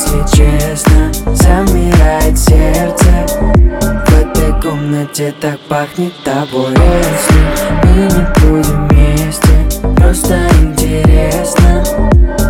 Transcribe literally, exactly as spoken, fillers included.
если честно, замирает сердце. В этой комнате так пахнет тобой. Если мы не будем вместе, просто интересно.